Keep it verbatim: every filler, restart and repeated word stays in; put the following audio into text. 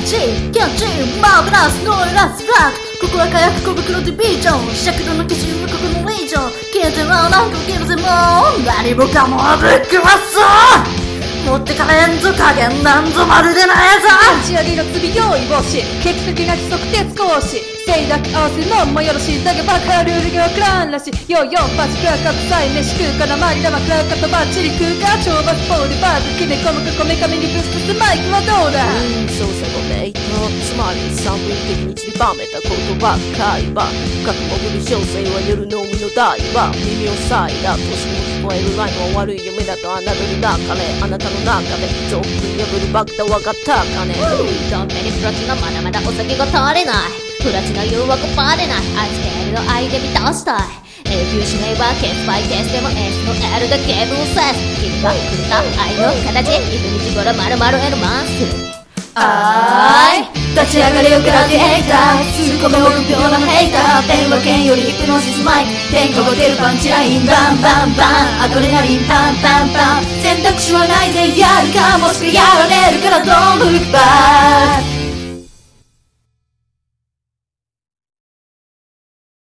チキャッチマーベラスノイラスブラックここは火薬小袋ディビジョン尺度の基準はここのレイジョン消えてはなんか受けるぜもう何もかもぶっ壊す持ってかれんぞ加減なんぞまるでないぞ打ち上げの罪用意防止劇的な規則鉄格子せいだけ合わせるのもよろしいだけバカルールがわからんらしいよよパチクラカ臭い飯食うからマリラマクラカとバッチリ食うか超バスポールバーズキメコムかこめかみにブスブスマイクはどうだうん操作のメイトつまり三分的に散りばめた言葉会話深く潜る詳細は夜の海の大は耳を塞いだ年も聞こえるラインは悪い夢だと侮るなかれあなたの中で上空破るバクタ分かったかねドンペにプロチのまだまだお酒が足りないプラチの誘惑バレないアイスケールの相手に出したい永久しないはケースバイケースでも S の L がゲームをセス君がくれた愛の形いつ日頃まるまる L マンスあーい立ち上がりを食らってヘイター突っ込め臆病なヘイター電話剣よりヒプノシスマイク天下が出るパンチラインバンバンバンアドレナリンパンパンパン選択肢はないでやるかもしくはやられるからドンブックバー